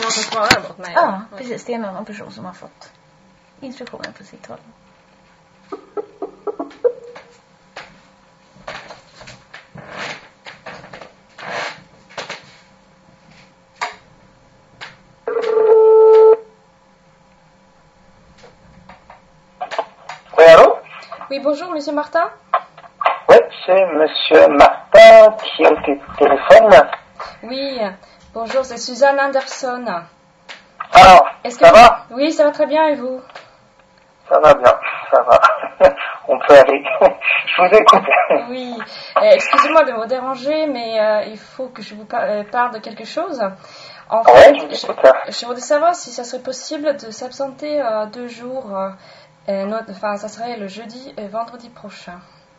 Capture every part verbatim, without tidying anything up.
någon som svarar åt mig. Ja, precis. Det är en annan person som har fått instruktionen på sitt håll. Oui, allô? Oui, bonjour, monsieur Martin. Oui, c'est monsieur Martin qui est au t- téléphone. Oui, bonjour, c'est Suzanne Anderson. Alors, Est-ce que ça vous... va? Oui, ça va très bien, et vous? Ça va bien, ça va. On peut aller. Je vous écoute. Oui, euh, excusez-moi de vous déranger, mais euh, il faut que je vous par- euh, parle de quelque chose. En Ouais, fait, je vous je, écoute. je voudrais savoir si ça serait possible de s'absenter euh, deux jours. Euh, euh, not- enfin, ça serait le jeudi et vendredi prochain.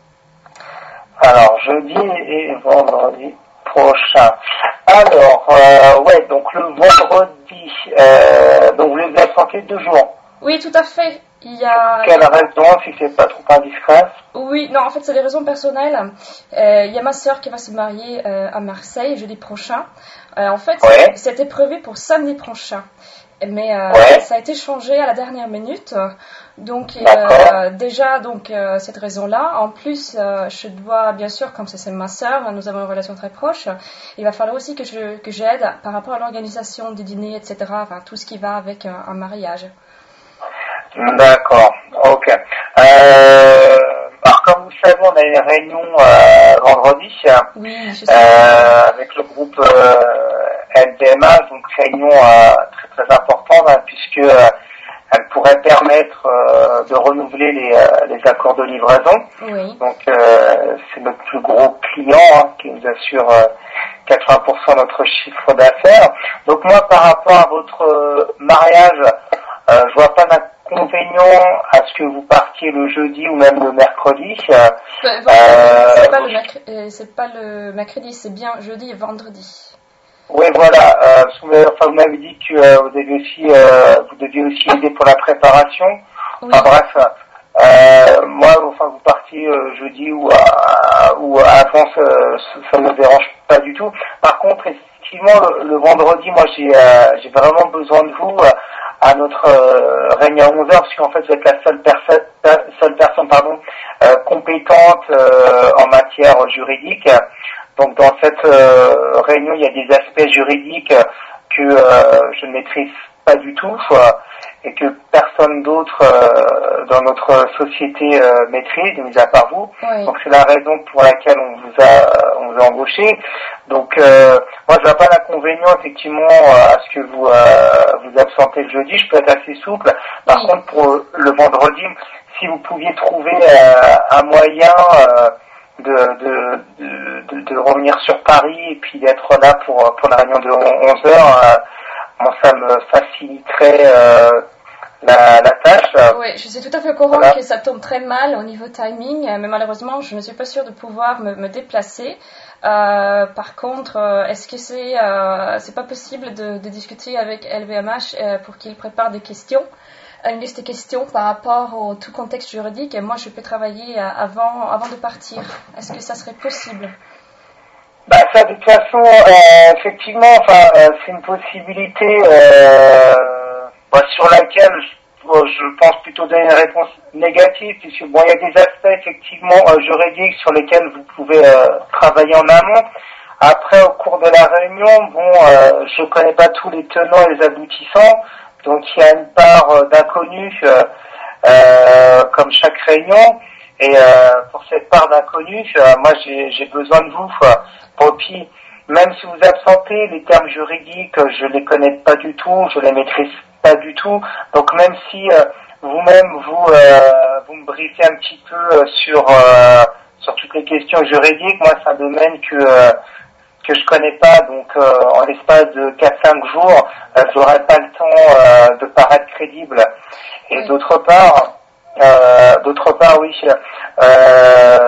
Alors, jeudi et vendredi prochain. Alors, euh, ouais, donc le vendredi, euh, donc vous les absentez deux jours. Oui, tout à fait. Il y a... Quelle raison, si c'est pas trop indiscret? Oui, non, en fait, c'est des raisons personnelles. Euh, il y a ma sœur qui va se marier euh, à Marseille jeudi prochain. Euh, en fait, Ouais. c'était prévu pour samedi prochain. Mais euh, Ouais. ça a été changé à la dernière minute. Donc, D'accord. euh, déjà, donc, euh, cette raison-là. En plus, euh, je dois, bien sûr, comme c'est c'est ma sœur, nous avons une relation très proche, il va falloir aussi que je que j'aide par rapport à l'organisation des dîners, et cetera. Enfin, tout ce qui va avec un, un mariage. D'accord, ok. Euh, alors comme vous savez, on a une réunion euh, vendredi Oui, je sais. euh, avec le groupe euh, L V M H, donc réunion euh, très très importante hein, puisque euh, elle pourrait permettre euh, de renouveler les, euh, les accords de livraison. Oui. Donc euh, c'est notre plus gros client hein, qui nous assure euh, quatre-vingts pour cent de notre chiffre d'affaires. Donc moi par rapport à votre euh, mariage, euh, je vois pas d'inconvénient à ce que vous partiez le jeudi ou même le mercredi. Euh, C'est pas, euh, le mercredi, euh, c'est pas le mercredi, c'est bien jeudi et vendredi. Oui, voilà. Euh, vous m'avez- enfin, vous m'avez dit que euh, vous deviez aussi, euh, vous deviez aussi aider pour la préparation. Oui. Enfin bref, euh, moi, enfin, vous partiez euh, jeudi ou, à, ou avant, ça ne me dérange pas du tout. Par contre, effectivement, le, le vendredi, moi, j'ai, euh, j'ai vraiment besoin de vous euh, à notre euh, réunion à onze heures, parce qu'en fait, vous êtes la seule personne, seule personne, pardon, euh, compétente euh, en matière juridique. Donc dans cette euh, réunion, il y a des aspects juridiques que euh, je ne maîtrise pas du tout euh, et que personne d'autre euh, dans notre société euh, maîtrise, mis à part vous. Oui. Donc c'est la raison pour laquelle on vous a, on vous a embauché. Donc euh, moi je vois pas l'inconvénient effectivement à ce que vous euh, vous absentez le jeudi. Je peux être assez souple. Par Oui. contre pour le vendredi, si vous pouviez trouver euh, un moyen euh, De, de, de, de revenir sur Paris et puis d'être là pour, pour la réunion de onze heures, euh, bon, ça me faciliterait euh, la, la tâche. Oui, je suis tout à fait au courant Voilà. que ça tombe très mal au niveau timing, mais malheureusement, je ne suis pas sûre de pouvoir me, me déplacer. Euh, par contre, euh, est-ce que c'est euh, c'est pas possible de, de discuter avec L V M H euh, pour qu'il prépare des questions, une liste de questions par rapport au tout contexte juridique, et moi je peux travailler euh, avant, avant de partir. Est-ce que ça serait possible? Bah ça de toute façon, euh, effectivement, enfin euh, c'est une possibilité euh, bah, sur laquelle je, bon, je pense plutôt donner une réponse négative, puisque bon il y a des aspects effectivement euh, juridiques sur lesquels vous pouvez euh, travailler en amont. Après au cours de la réunion, bon euh, je connais pas tous les tenants et les aboutissants, donc il y a une part euh, d'inconnu euh, euh, comme chaque réunion. Et euh, pour cette part d'inconnu, euh, moi j'ai, j'ai besoin de vous. Euh, pour puis, même si vous absentez, les termes juridiques, euh, je les connais pas du tout, je les maîtrise pas du tout. Donc même si euh, vous-même vous euh, vous me briefez un petit peu euh, sur euh, sur toutes les questions juridiques, moi c'est un domaine que euh, que je connais pas, donc euh, en l'espace de quatre cinq jours, euh, j'aurai pas le temps euh, de paraître crédible. Et Oui. d'autre part, euh, d'autre part, oui, euh,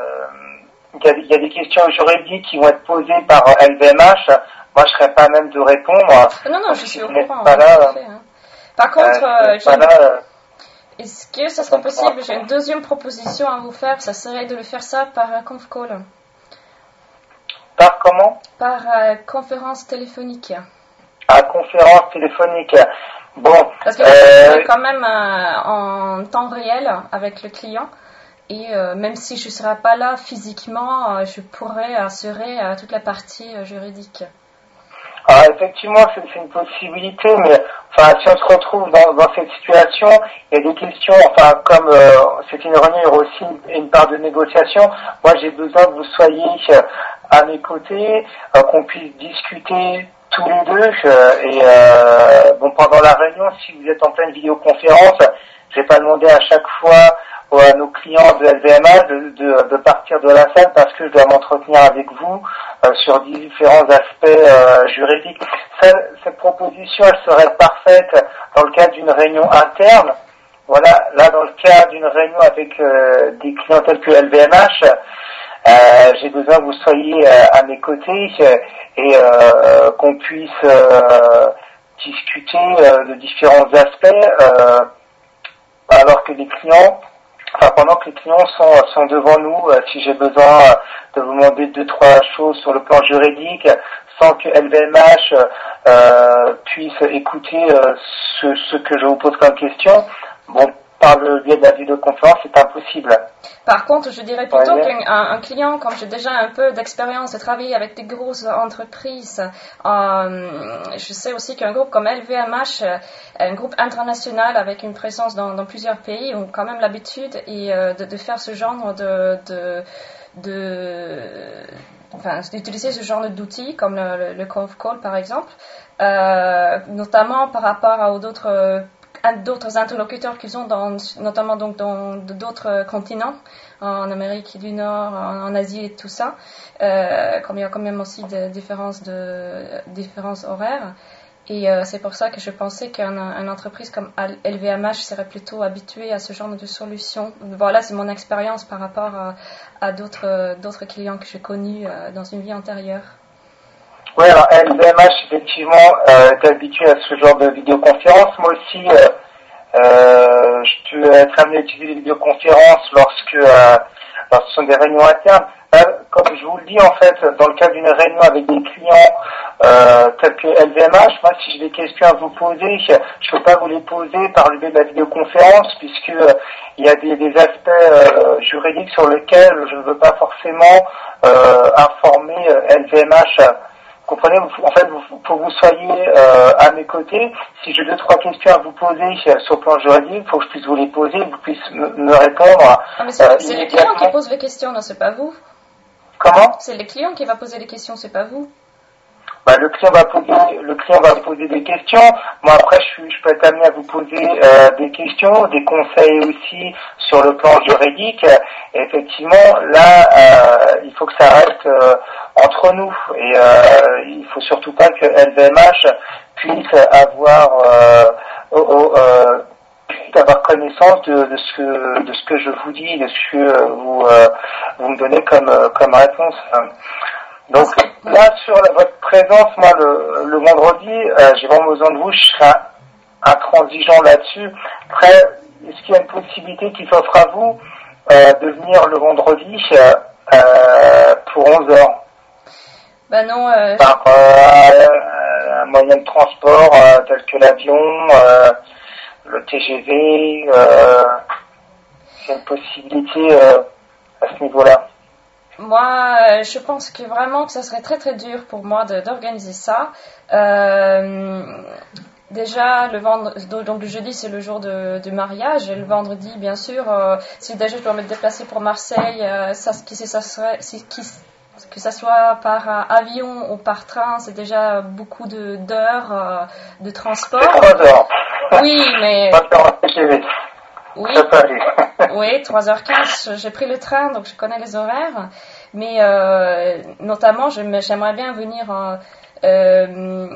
il y a, il y a des questions juridiques qui vont être posées par L V M H. Moi, je serais pas à même de répondre. Non, non, Donc, je si suis au vous n'êtes courant. pas hein, là, tout à fait, hein. Par contre, euh, euh, si vous n'êtes pas j'ai- là, euh, est-ce que ça serait possible? J'ai une deuxième proposition à vous faire, ça serait de le faire ça par euh, conf call, par comment? par euh, conférence téléphonique. à conférence téléphonique. Bon, parce que euh, c'est quand même euh, en temps réel avec le client. Et euh, même si je ne serai pas là physiquement, euh, je pourrais assurer euh, toute la partie euh, juridique. Alors effectivement, c'est, c'est une possibilité, mais enfin, si on se retrouve dans, dans cette situation, il y a des questions, enfin, comme euh, c'est une réunion, il y aura aussi une, une part de négociation. Moi, j'ai besoin que vous soyez euh, à mes côtés, euh, qu'on puisse discuter tous les deux. Euh, et euh, bon, pendant la réunion, si vous êtes en pleine vidéoconférence, je vais pas demander à chaque fois à nos clients de L V M H de, de, de partir de la salle parce que je dois m'entretenir avec vous euh, sur différents aspects euh, juridiques. Ça, cette proposition, elle serait parfaite dans le cadre d'une réunion interne. Voilà, là dans le cadre d'une réunion avec euh, des clients tels que L V M H, euh, j'ai besoin que vous soyez euh, à mes côtés et euh, qu'on puisse euh, discuter euh, de différents aspects euh, alors que les clients Enfin, pendant que les clients sont, sont devant nous, euh, si j'ai besoin euh, de vous demander deux, trois choses sur le plan juridique, sans que L V M H euh, puisse écouter euh, ce, ce que je vous pose comme question, bon, par le biais de la vidéoconférence, c'est impossible. Par contre, je dirais plutôt Ouais. qu'un un client, comme j'ai déjà un peu d'expérience de travailler avec des grosses entreprises, euh, je sais aussi qu'un groupe comme L V M H, euh, un groupe international avec une présence dans, dans plusieurs pays, ont quand même l'habitude et, euh, de, de faire ce genre de... de, de enfin, d'utiliser ce genre d'outils comme le, le, le Conf Call par exemple, euh, notamment par rapport à d'autres d'autres interlocuteurs qu'ils ont dans, notamment donc dans d'autres continents, en Amérique du Nord, en, en Asie et tout ça, euh, comme il y a quand même aussi des différences de différences horaires. Et euh, c'est pour ça que je pensais qu'une entreprise comme L V M H serait plutôt habituée à ce genre de solution. Voilà, c'est mon expérience par rapport à, à d'autres d'autres clients que j'ai connus euh, dans une vie antérieure. Oui, alors L V M H, effectivement, euh, est habitué à ce genre de vidéoconférence. Moi aussi, euh, euh, je peux être amené à utiliser les vidéoconférences lorsque, euh, lorsque ce sont des réunions internes. Euh, comme je vous le dis, en fait, dans le cadre d'une réunion avec des clients euh, tels que L V M H, moi, si j'ai des questions à vous poser, je ne peux pas vous les poser par le biais de la vidéoconférence, puisque euh, il y a des, des aspects euh, juridiques sur lesquels je ne veux pas forcément euh, informer euh, L V M H. Comprenez, en fait, pour que vous soyez euh, à mes côtés, si j'ai deux, trois questions à vous poser euh, sur le plan juridique, il faut que je puisse vous les poser, que vous puissiez me, me répondre. Ah, mais c'est, euh, c'est les clients qui posent les questions, non, c'est pas vous. Comment ? C'est les clients qui va poser les questions, c'est pas vous. Bah, le client va poser, le client va poser des questions. Moi, après, je, suis, je peux être amené à vous poser euh, des questions, des conseils aussi sur le plan juridique. Et effectivement, là, euh, il faut que ça reste euh, entre nous. Et euh, il faut surtout pas que L V M H puisse avoir, euh, oh, oh, euh, avoir connaissance de, de ce que de ce que je vous dis, de ce que vous euh, vous me donnez comme comme réponse. Donc là, sur la, votre présence, moi, le, le vendredi, euh, j'ai vraiment besoin de vous, je serai intransigeant là-dessus. Après, est-ce qu'il y a une possibilité qui s'offre à vous euh, de venir le vendredi euh, pour onze heures Ben non. Euh, Par euh, un moyen de transport euh, tel que l'avion, euh, le T G V, euh, il y a une possibilité euh, à ce niveau-là. Moi, je pense que vraiment que ça serait très très dur pour moi de, d'organiser ça. Euh, déjà, le vendredi, donc le jeudi c'est le jour de, de mariage, et le vendredi, bien sûr, euh, si déjà je dois me déplacer pour Marseille, euh, ça, qui, ça serait, qui, que ça soit par euh, avion ou par train, c'est déjà beaucoup de, d'heures euh, de transport. C'est trois heures. Oui, mais. Oui, oui, trois heures quinze, j'ai pris le train, donc je connais les horaires, mais euh, notamment, j'aimerais bien venir, euh, euh,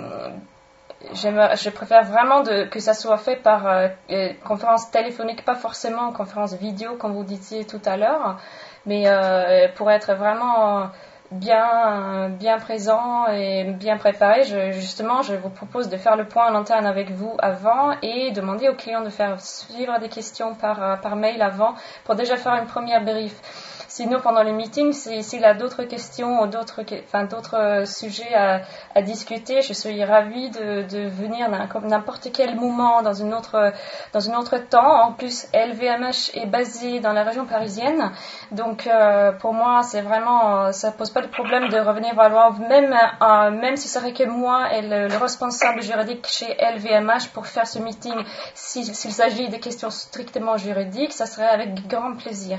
je préfère vraiment de, que ça soit fait par euh, conférence téléphonique, pas forcément conférence vidéo, comme vous disiez tout à l'heure, mais euh, pour être vraiment bien bien présent et bien préparé, je, justement, je vous propose de faire le point en interne avec vous avant et demander aux clients de faire suivre des questions par, par mail avant pour déjà faire une première brief. sinon pendant le meeting, si, s'il a d'autres questions ou d'autres, enfin, d'autres sujets à, à discuter, je suis ravie de, de venir n'importe quel moment dans une autre, dans un autre temps. En plus, L V M H est basé dans la région parisienne, donc euh, pour moi, c'est vraiment, ça pose pas de problème de revenir voir Londres, même, euh, même si ce serait que moi et le, le responsable juridique chez L V M H pour faire ce meeting, si, s'il s'agit de questions strictement juridiques, ça serait avec grand plaisir.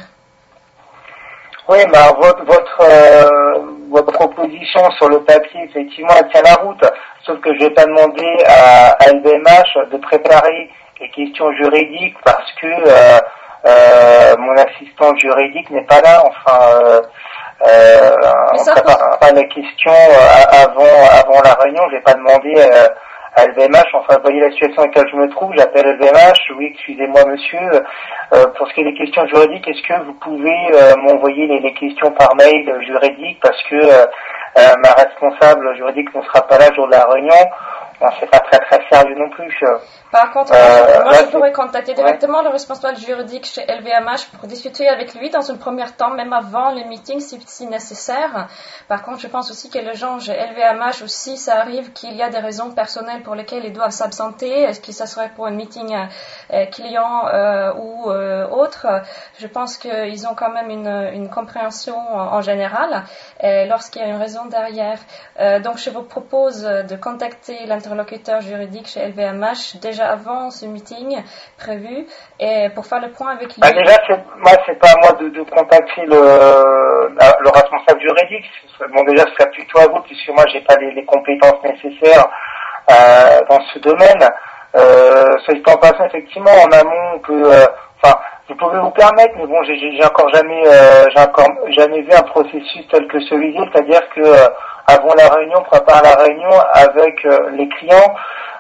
Oui, bah, votre, votre, euh, votre proposition sur le papier, effectivement, elle tient la route. Sauf que je vais pas demander à, à L V M H de préparer les questions juridiques parce que euh, euh, mon assistante juridique n'est pas là. Enfin, euh, euh, on ne prépare pas les questions euh, avant, avant la réunion. Je vais pas demander euh, à L V M H. Enfin, vous voyez la situation dans laquelle je me trouve. J'appelle L V M H. Oui, excusez-moi, monsieur. Euh, pour ce qui est des questions juridiques, est-ce que vous pouvez euh, m'envoyer les, les questions par mail euh, juridiques parce que euh, euh, ma responsable juridique ne sera pas là le jour de la réunion. Bon, c'est pas très très sérieux non plus. Par contre, euh, moi, je pourrais contacter directement ouais. le responsable juridique chez L V M H pour discuter avec lui dans un premier temps, même avant le meeting si, si nécessaire. Par contre, je pense aussi que les gens chez L V M H aussi, ça arrive qu'il y a des raisons personnelles pour lesquelles ils doivent s'absenter. Est-ce que ça serait pour un meeting euh, client euh, ou euh, autre? Je pense qu'ils ont quand même une, une compréhension en, en général euh, lorsqu'il y a une raison derrière. Euh, donc, je vous propose de contacter l'interlocuteur juridique chez L V M H déjà avant ce meeting prévu et pour faire le point avec lui. Bah déjà, c'est, moi, c'est pas à moi de, de contacter le, le responsable juridique. Bon, déjà, ce serait plutôt à vous puisque moi, j'ai pas les, les compétences nécessaires euh, dans ce domaine. Euh, soit dit en passant, effectivement, en amont, on peut, euh, enfin, vous pouvez vous permettre, mais bon, j'ai, j'ai encore jamais, euh, j'ai encore jamais vu un processus tel que celui-ci, c'est-à-dire que euh, avant la réunion, on prépare la réunion avec euh, les clients.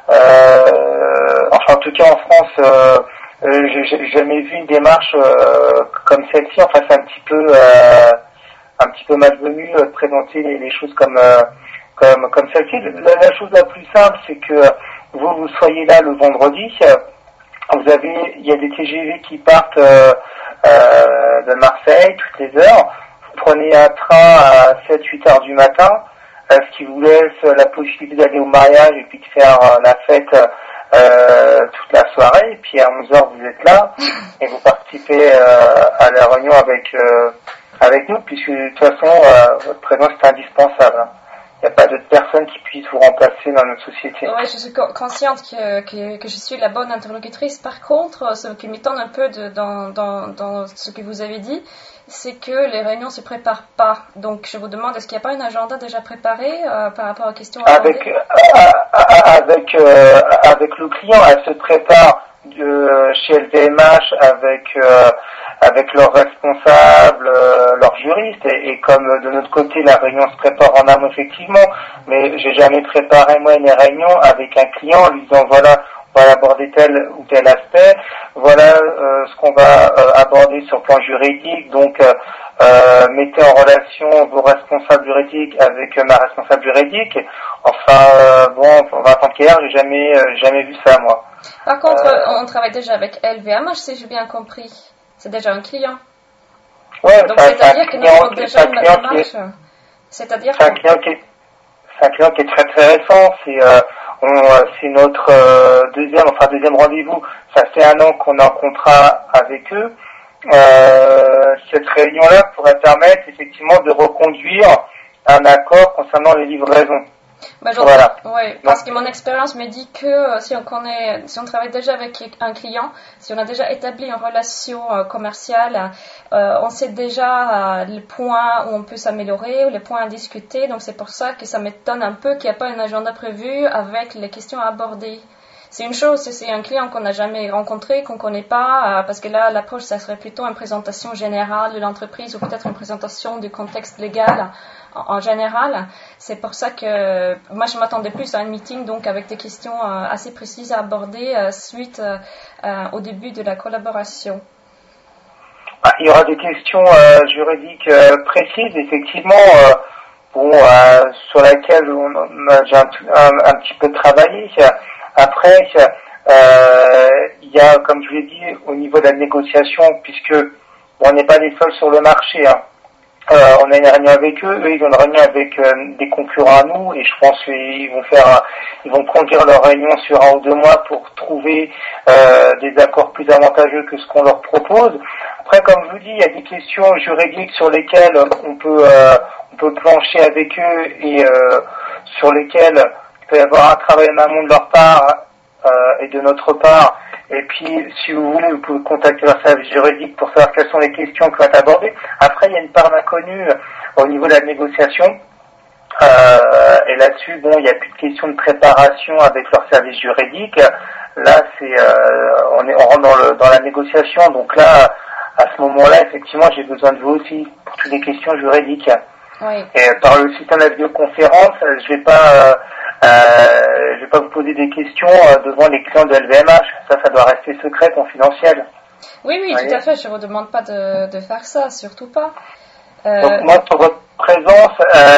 Euh, enfin, en tout cas, en France, euh, euh, j'ai, j'ai jamais vu une démarche euh, comme celle-ci. Enfin, c'est un petit peu, euh, un petit peu malvenu euh, de présenter les, les choses comme, euh, comme, comme celle-ci. La, la chose la plus simple, c'est que vous, vous soyez là le vendredi. Vous avez, il y a des T G V qui partent euh, euh, de Marseille toutes les heures. Vous prenez un train à sept huit heures du matin, euh, ce qui vous laisse la possibilité d'aller au mariage et puis de faire euh, la fête euh, toute la soirée. Et puis à onze heures vous êtes là et vous participez euh, à la réunion avec euh, avec nous, puisque de toute façon euh, votre présence est indispensable. Il n'y a pas d'autres personnes qui puissent vous remplacer dans notre société. Oui, je suis consciente que, que, que je suis la bonne interlocutrice. Par contre, ce qui m'étonne un peu de, dans, dans, dans ce que vous avez dit, c'est que les réunions ne se préparent pas. Donc, je vous demande, est-ce qu'il n'y a pas un agenda déjà préparé euh, par rapport aux questions à avec, euh, avec, euh, avec le client, elle se prépare de, chez L V M H avec... Euh, avec leurs responsables, euh, leurs juristes, et, et comme de notre côté la réunion se prépare en amont effectivement, mais j'ai jamais préparé moi une réunion avec un client en lui disant voilà, on va aborder tel ou tel aspect, voilà euh, ce qu'on va euh, aborder sur le plan juridique, donc euh, euh, mettez en relation vos responsables juridiques avec euh, ma responsable juridique. Enfin euh, bon, on va attendre qu'hier, j'ai jamais, euh, jamais vu ça moi. Par contre, euh, on travaille déjà avec L V M H, si j'ai bien compris. C'est déjà un client. Ouais, donc c'est c'est-à-dire que nous avons déjà une démarche. Est... C'est-à-dire c'est un client qui est, c'est un client qui est très très récent. C'est, euh, on, c'est notre euh, deuxième, enfin deuxième rendez-vous. Ça fait un an qu'on est en contrat avec eux. Euh, cette réunion-là pourrait permettre effectivement de reconduire un accord concernant les livraisons. Bah, voilà. Oui, parce que mon expérience me dit que euh, si on connaît, si on travaille déjà avec un client, si on a déjà établi une relation euh, commerciale, euh, on sait déjà euh, les points où on peut s'améliorer ou les points à discuter. Donc c'est pour ça que ça m'étonne un peu qu'il n'y a pas un agenda prévu avec les questions à aborder. C'est une chose, c'est un client qu'on n'a jamais rencontré, qu'on ne connaît pas, euh, parce que là, l'approche, ça serait plutôt une présentation générale de l'entreprise ou peut-être une présentation du contexte légal en, en général. C'est pour ça que moi, je m'attendais plus à un meeting, donc avec des questions euh, assez précises à aborder euh, suite euh, euh, au début de la collaboration. Il y aura des questions euh, juridiques euh, précises, effectivement, euh, bon, euh, sur lesquelles on, on a déjà un, un, un petit peu travaillé. Après, euh, il y a, comme je l'ai dit, au niveau de la négociation, puisque bon, on n'est pas les seuls sur le marché, hein. Euh, on a une réunion avec eux, eux ils ont une réunion avec euh, des concurrents à nous, et je pense qu'ils vont faire, ils vont conduire leur réunion sur un ou deux mois pour trouver euh, des accords plus avantageux que ce qu'on leur propose. Après, comme je vous dis, il y a des questions juridiques sur lesquelles on peut, euh, on peut plancher avec eux et euh, sur lesquelles il peut y avoir un travail en amont de leur part euh, et de notre part. Et puis, si vous voulez, vous pouvez contacter leur service juridique pour savoir quelles sont les questions qui vont être abordées. Après, il y a une part d'inconnu au niveau de la négociation. Euh, et là-dessus, bon, il n'y a plus de question de préparation avec leur service juridique. Là, c'est, euh, on est, on rentre dans, le, dans la négociation. Donc là, à ce moment-là, effectivement, j'ai besoin de vous aussi pour toutes les questions juridiques. Oui. Et par le système de la vidéoconférence, je vais pas, euh, euh, je vais pas vous poser des questions euh, devant les clients de L V M H. Ça, ça doit rester secret, confidentiel. Oui, oui, tout à fait. Je ne vous demande pas de, de faire ça, surtout pas. Euh... Donc moi, pour votre présence,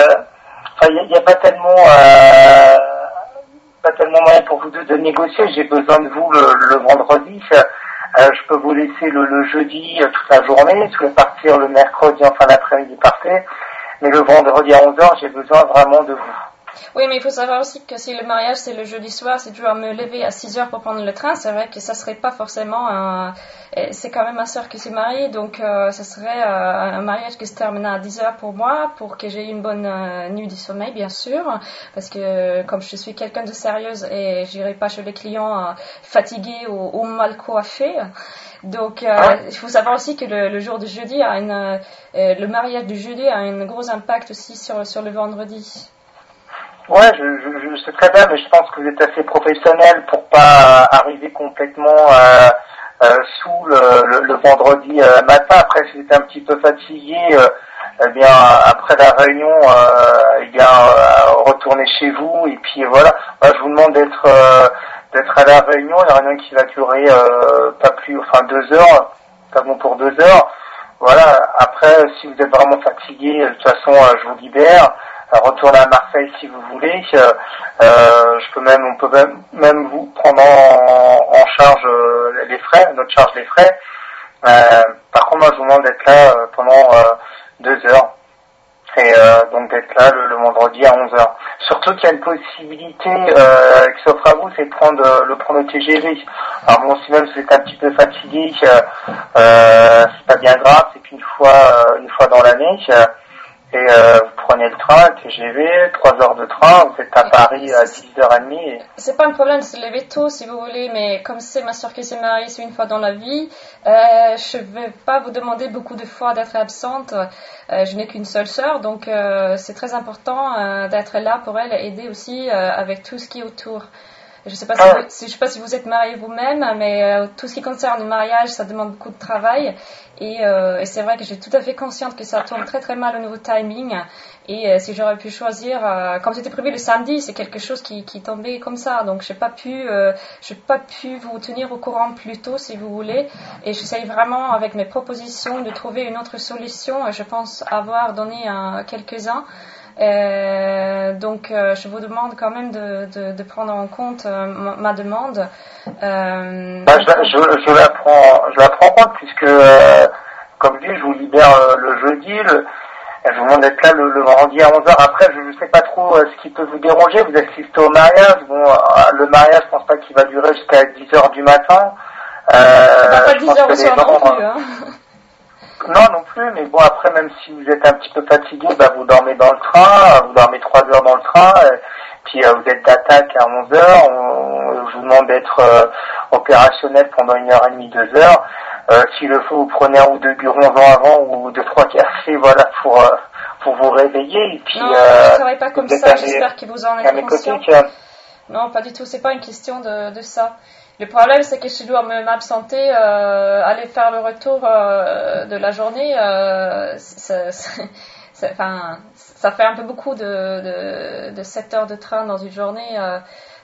il euh, n'y a, a pas tellement, euh, pas tellement moyen pour vous deux de négocier. J'ai besoin de vous le, le vendredi. Euh, je peux vous laisser le, le jeudi euh, toute la journée. Je peux partir le mercredi en fin d'après-midi, partez. Mais le vendredi à onze heures, j'ai besoin vraiment de vous. Oui, mais il faut savoir aussi que si le mariage c'est le jeudi soir, si je dois me lever à six heures pour prendre le train, c'est vrai que ça serait pas forcément un... C'est quand même ma soeur qui s'est mariée, donc euh, ça serait euh, un mariage qui se termine à dix heures pour moi, pour que j'ai une bonne euh, nuit du sommeil, bien sûr, parce que comme je suis quelqu'un de sérieuse et j'irai pas chez les clients euh, fatigués ou, ou mal coiffés. Donc, euh, il faut savoir aussi que le, le jour du jeudi a une, euh, le mariage du jeudi a un gros impact aussi sur, sur le vendredi. Ouais, je, je, je sais très bien, mais je pense que vous êtes assez professionnel pour pas arriver complètement euh, euh, sous le, le, le vendredi euh, matin. Après, si vous êtes un petit peu fatigué, euh, eh bien après la réunion, euh, eh bien euh, retournez chez vous et puis voilà. Moi, je vous demande d'être euh, d'être à la réunion, la réunion qui va durer euh, pas plus, enfin deux heures, pas bon pour deux heures. Voilà. Après, si vous êtes vraiment fatigué, de toute façon, euh, je vous libère. Retournez à Marseille si vous voulez. Euh, je peux même, on peut même, même vous prendre en, en charge euh, les frais, notre charge les frais. Euh, par contre, moi, je vous demande d'être là euh, pendant euh, deux heures. Et euh, donc d'être là le, le vendredi à onze heures. Surtout qu'il y a une possibilité euh, qui s'offre à vous, c'est de prendre euh, le prendre au T G V. Alors bon, si même vous êtes un petit peu fatigué, euh, c'est pas bien grave, c'est qu'une fois, euh, une fois dans l'année. Euh, Et euh, vous prenez le train, le T G V, trois heures de train, vous êtes à Paris à dix heures trente. Et... C'est pas un problème de se lever tôt si vous voulez, mais comme c'est ma soeur qui s'est mariée, c'est une fois dans la vie, euh, je vais pas vous demander beaucoup de fois d'être absente. Euh, je n'ai qu'une seule sœur, donc euh, c'est très important euh, d'être là pour elle et aider aussi euh, avec tout ce qui est autour. Je sais pas si, ah. vous, si je sais pas si vous êtes marié vous-même, mais euh, tout ce qui concerne le mariage, ça demande beaucoup de travail. Et, euh, et c'est vrai que j'ai tout à fait consciente que ça tombe très très mal au niveau timing. Et euh, si j'aurais pu choisir, euh, comme c'était prévu le samedi, c'est quelque chose qui, qui tombait comme ça. Donc j'ai pas pu, euh, j'ai pas pu vous tenir au courant plus tôt si vous voulez. Et j'essaye vraiment avec mes propositions de trouver une autre solution. Je pense avoir donné euh, quelques-uns. Euh, donc euh, je vous demande quand même de, de, de prendre en compte euh, ma, ma demande. Euh, bah, je, je, je la prends, je la prends en compte puisque, euh, comme je dis, je vous libère euh, le jeudi. Le, je vous demande d'être là le, le vendredi à onze heures. Après, je ne sais pas trop euh, ce qui peut vous déranger. Vous assistez au mariage. Bon, euh, le mariage, je pense pas qu'il va durer jusqu'à dix heures du matin. Euh, bah, pas dix heures au soir non plus. Hein. Non, non plus, mais bon, après, même si vous êtes un petit peu fatigué, bah, vous dormez dans le train, vous dormez trois heures dans le train, et puis euh, vous êtes d'attaque à onze heures, on, je vous demande d'être euh, opérationnel pendant une heure et demie, deux heures. Euh, s'il le faut, vous prenez un ou deux guronzons avant, ou deux, trois cafés, voilà, pour, euh, pour vous réveiller, et puis... Non, euh, je ne travaille pas comme ça, j'espère que vous en êtes conscient. Côtés, non, pas du tout, c'est pas une question de, de ça. Le problème, c'est que je dois m'absenter, euh, aller faire le retour euh, de la journée. Euh, ça, ça, ça, enfin, ça fait un peu beaucoup de, de, de sept heures de train dans une journée. Euh,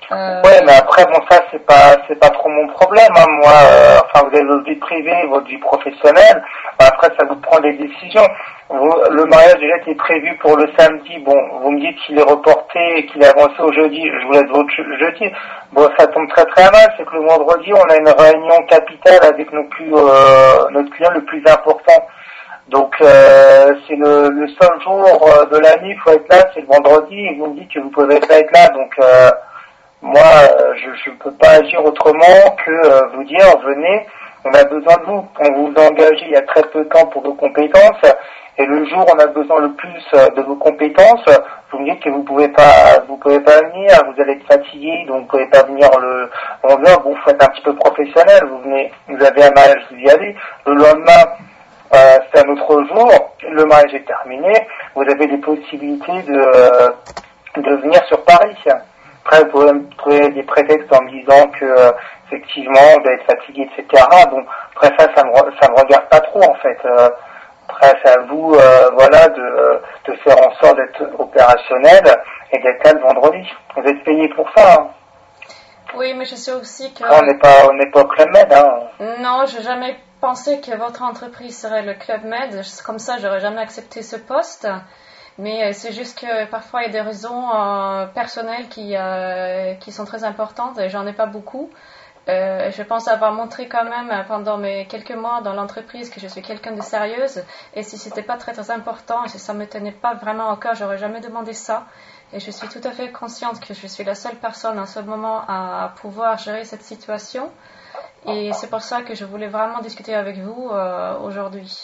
Euh... Ouais, mais après, bon, ça, c'est pas, c'est pas trop mon problème, hein. Moi, euh, enfin, vous avez votre vie privée, votre vie professionnelle. Après, ça vous prend des décisions. Vous, le mariage déjà était prévu pour le samedi. Bon, vous me dites qu'il est reporté et qu'il est avancé au jeudi. Je vous laisse votre jeudi. Bon, ça tombe très très mal. C'est que le vendredi, on a une réunion capitale avec nos plus, euh, notre client le plus important. Donc, euh, c'est le, le seul jour de l'année, il faut être là, c'est le vendredi, et vous me dites que vous pouvez pas être là. Donc, euh, moi, je ne peux pas agir autrement que euh, vous dire, venez, on a besoin de vous. On vous a engagé il y a très peu de temps pour vos compétences, et le jour où on a besoin le plus de vos compétences, vous me dites que vous pouvez pas, vous pouvez pas venir, vous allez être fatigué, donc vous pouvez pas venir le onze heures. Bon, vous faites un petit peu professionnel, vous venez, vous avez un mariage, vous y allez. Le lendemain, Euh, c'est un autre jour, le mariage est terminé, vous avez des possibilités de, euh, de venir sur Paris. Après, vous pouvez me trouver des prétextes en me disant que, euh, effectivement, vous allez être fatigué, et cetera. Bon, après ça, ça me, ça me regarde pas trop, en fait. Euh, après, c'est à vous, euh, voilà, de, de faire en sorte d'être opérationnel et d'être là le vendredi. Vous êtes payé pour ça, hein. Oui, mais je sais aussi que... Après, on n'est pas, on n'est pas au Club Med, hein. Non, j'ai jamais pensé que votre entreprise serait le Club Med. Comme ça, j'aurais jamais accepté ce poste. Mais c'est juste que parfois, il y a des raisons euh, personnelles qui, euh, qui sont très importantes et j'en ai pas beaucoup. Euh, je pense avoir montré quand même pendant mes quelques mois dans l'entreprise que je suis quelqu'un de sérieuse. Et si c'était pas très très important et si ça me tenait pas vraiment au cœur, j'aurais jamais demandé ça. Et je suis tout à fait consciente que je suis la seule personne en ce moment à pouvoir gérer cette situation. Et c'est pour ça que je voulais vraiment discuter avec vous euh, aujourd'hui.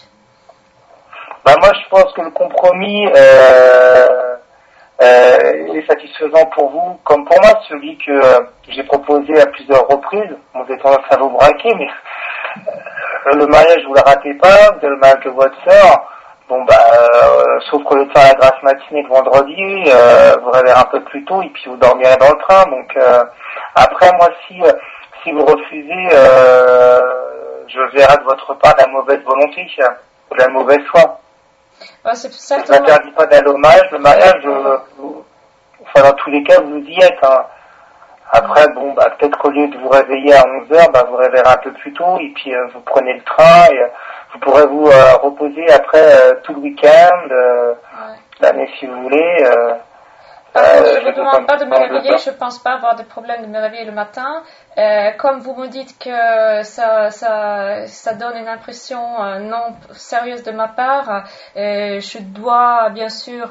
Bah moi, je pense que le compromis euh, euh, est satisfaisant pour vous, comme pour moi, celui que euh, j'ai proposé à plusieurs reprises. Vous avez tendance à vous braquer, mais euh, le mariage, vous ne le ratez pas, vous avez le mariage de votre sœur. Bon, bah, euh, sauf que le faire la grasse matinée le vendredi, euh, vous réveillez un peu plus tôt et puis vous dormirez dans le train. Donc, euh, après, moi, si... Euh, Si vous refusez, euh, je verrai de votre part de la mauvaise volonté, ou de la mauvaise foi. Ouais, c'est je ne m'interdis pas d'aller au mariage. Le mariage, euh, vous, enfin, dans tous les cas, vous y êtes. Hein. Après, bon, bah, peut-être qu'au lieu de vous réveiller à onze heures, bah, vous réveillerez un peu plus tôt, et puis euh, vous prenez le train, et euh, vous pourrez vous euh, reposer après euh, tout le week-end, euh, ouais. l'année si vous voulez. Euh, Par contre, je ne vous demande pas de me réveiller, je ne pense pas avoir de problème de me réveiller le matin. Euh, comme vous me dites que ça, ça, ça donne une impression euh, non sérieuse de ma part, euh, je dois bien sûr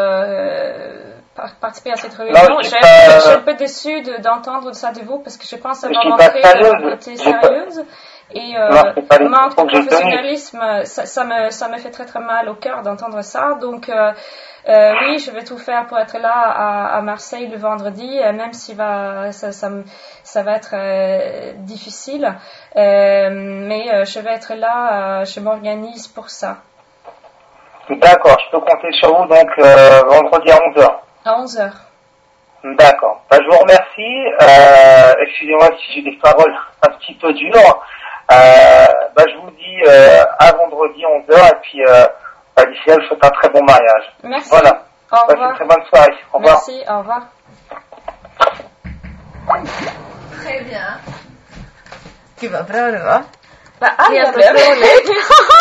euh, participer à cette réunion. Je suis un peu déçue de, d'entendre ça de vous parce que je pense avoir montré une côté sérieuse. Et euh, non, manque de professionnalisme, ça, ça, me, ça me fait très très mal au cœur d'entendre ça. Donc euh, euh, oui, je vais tout faire pour être là à, à Marseille le vendredi, même si va, ça, ça, ça va être euh, difficile. Euh, mais euh, je vais être là, euh, je m'organise pour ça. D'accord, je peux compter sur vous donc euh, vendredi à onze heures. À onze heures. D'accord. Bah, je vous remercie. Euh, excusez-moi si j'ai des paroles un petit peu dures. Euh, bah, je vous dis euh, à vendredi onze heures et puis euh, bah, d'ici là, je vous souhaite un très bon mariage. Merci. Voilà. Au revoir. Passez une très bonne soirée. Au revoir. Merci. Au revoir. Très bien. Gud vad bra det var. Vad arg jag blev.